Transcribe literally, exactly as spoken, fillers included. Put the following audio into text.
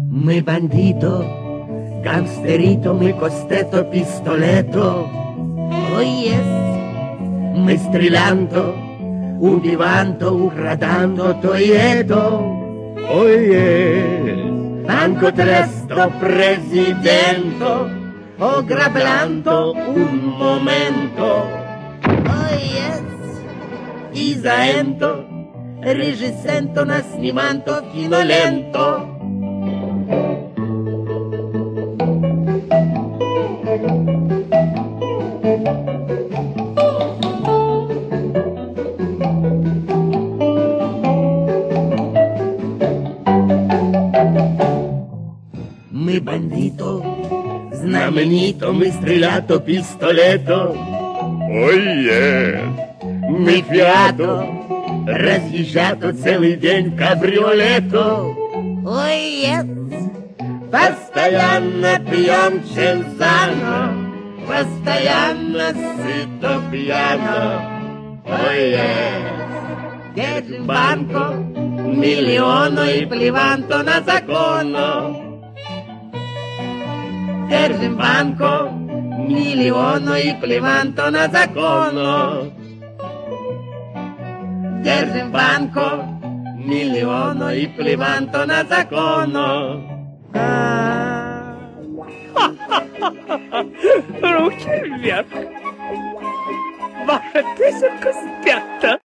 Мы бандито, гангстерито, мы костето, пистолето. Ой, yes. Мы стрелянто, убиванто, украданто, то и это. Ой, yes. Anco tresto presidento, oggrablando un momento. Oh yes, Isaento, regissento, nasnimanto, finolento. Мы бандито, знаменито, мы стрелято, пистолето. Ой, е, мы фиато, разъезжато целый день кабриолето. Ой, е, постоянно пьем чензано, постоянно сыто пьяно. Ой, е, держим банко, миллиону и плеванто на закону. Держим банко, миллиону и плеванто на закону. Держим банко, миллиону и плеванто на закону. Руки вверх. Ваша песенка спята.